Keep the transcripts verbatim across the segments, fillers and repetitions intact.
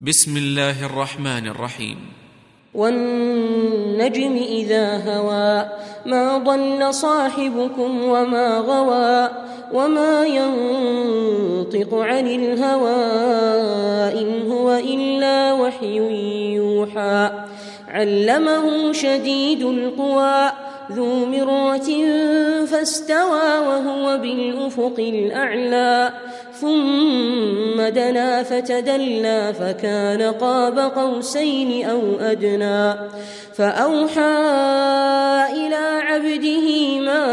بسم الله الرحمن الرحيم. والنجم إذا هوى ما ضل صاحبكم وما غوى وما ينطق عن الهوى إن هو إلا وحي يوحى علمه شديد القوى ذو مرة فاستوى وهو بالأفق الأعلى ثم دنا فتدلى فكان قاب قوسين أو أدنى فأوحى إلى عبده ما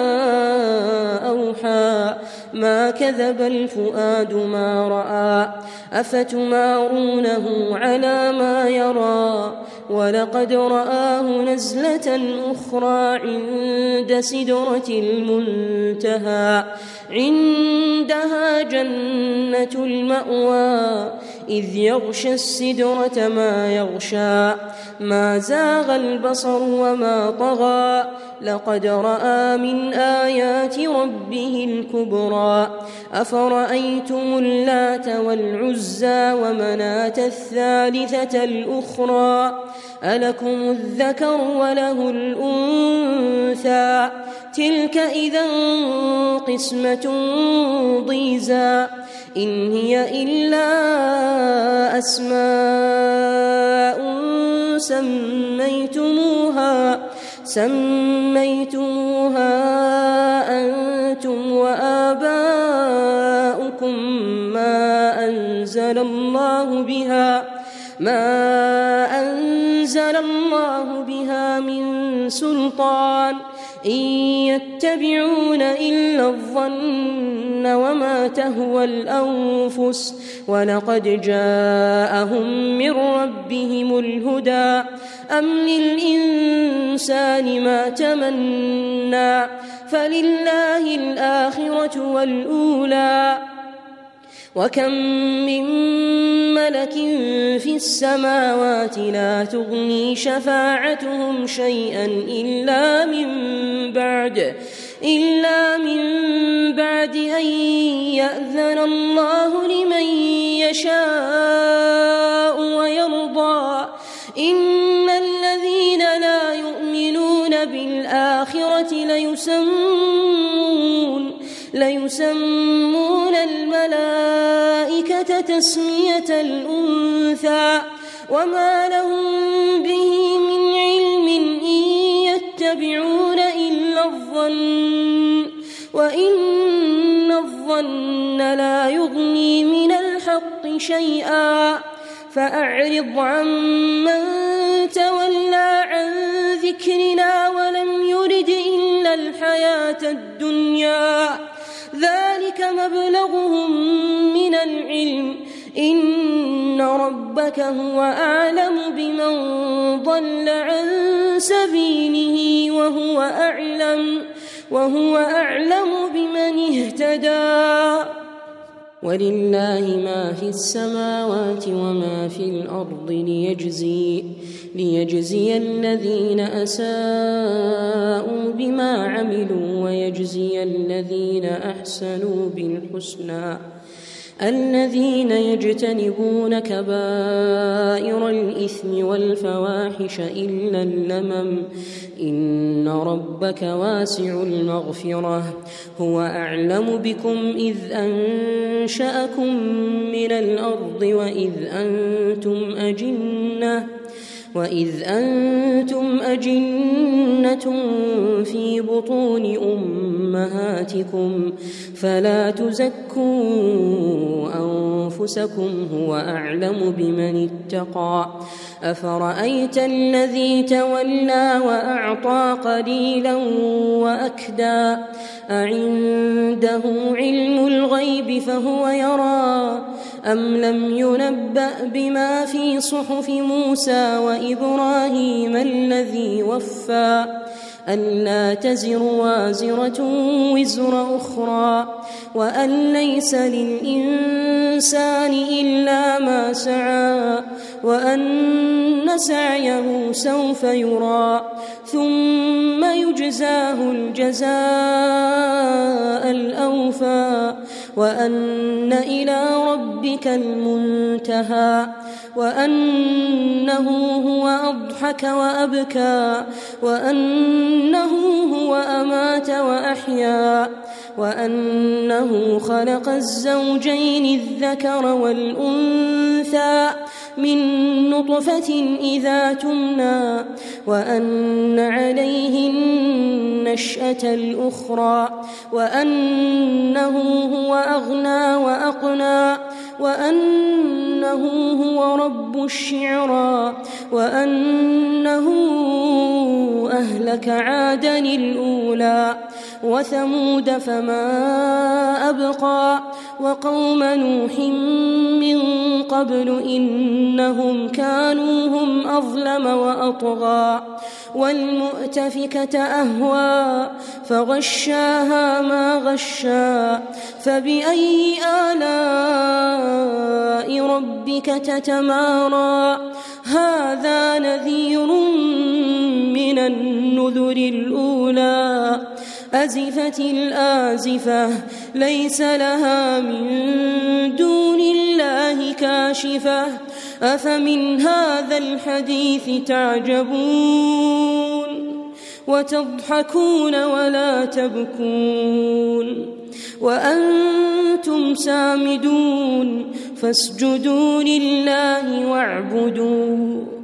أوحى ما كذب الفؤاد ما رأى أفتمارونه على ما يرى ولقد رآه نزلة أخرى عند سدرة المنتهى عندها جنة المأوى إذ يغشى السدرة ما يغشى ما زاغ البصر وما طغى لقد رأى من آيات ربه الكبرى أفرأيتم اللات والعزى ومناة الثالثة الأخرى ألكم الذكر وله الأنثى تلك إذا قسمة ضيزى إن هي إلا أسماء سميتموها سميتموها أنتم وآباؤكم ما أنزل الله بها ما أنزل الله بها من سلطان إن يتبعون إلا الظن وما تهوى الأنفس ولقد جاءهم من ربهم الهدى أم للإنسان ما تمنى فلله الآخرة والأولى وكم من ملك في السماوات لا تغني شفاعتهم شيئا إلا من بعد إلا من بعد أن يأذن الله لمن يشاء ويرضى إن الذين لا يؤمنون بالآخرة ليسمون ليسمون الملائكة تسمية الأنثى وما لهم به من علم إن يتبعون إلا الظن وإن الظن لا يغني من الحق شيئا فأعرض عمن تولى عن ذكرنا ولم يرد إلا الحياة الدنيا ذلك مبلغهم من العلم إن ربك هو أعلم بمن ضل عن سبيله وهو أعلم وهو أعلم بمن اهتدى ولله ما في السماوات وما في الأرض ليجزي, ليجزي الذين أساءوا بما عملوا ويجزي الذين أحسنوا بالحسنى الذين يجتنبون كبائر الإثم والفواحش إلا اللمم إن ربك واسع المغفرة هو أعلم بكم إذ أنشأكم من الأرض وإذ أنتم أجنة وإذ أنتم أجنة في بطون أمهاتكم فلا تزكوا أنفسكم هو أعلم بمن اتقى أفرأيت الذي تولى وأعطى قليلا وأكدى أعنده علم الغيب فهو يرى أم لم ينبأ بما في صحف موسى وإبراهيم الذي وفى ألا تزر وازرة وزر أخرى وأن ليس للإنسان إلا ما سعى وأن سعيه سوف يرى ثم يجزاه الجزاء الأوفى وأن إلى ربك المنتهى وأنه هو أضحك وأبكى وأنه هو أمات وأحيا وأنه خلق الزوجين الذكر والأنثى من نطفة إذا تمنى وأن عليه النشأة الأخرى وأنه هو أغنى وأقنى وأنه هو رب الشعرى وأنه أهلك عادا الأولى وثمود فما أبقى وقوم نوح من قبل إنهم كانوا هم أظلم وأطغى والمؤتفكة أهوى فغشاها ما غشا فبأي آلاء ربك تتمارى هذا نذير من النذر الأولى أزفت الآزفة ليس لها من دون الله كاشفة أفمن هذا الحديث تعجبون وتضحكون ولا تبكون وأنتم سامدون فاسجدوا لله واعبدوا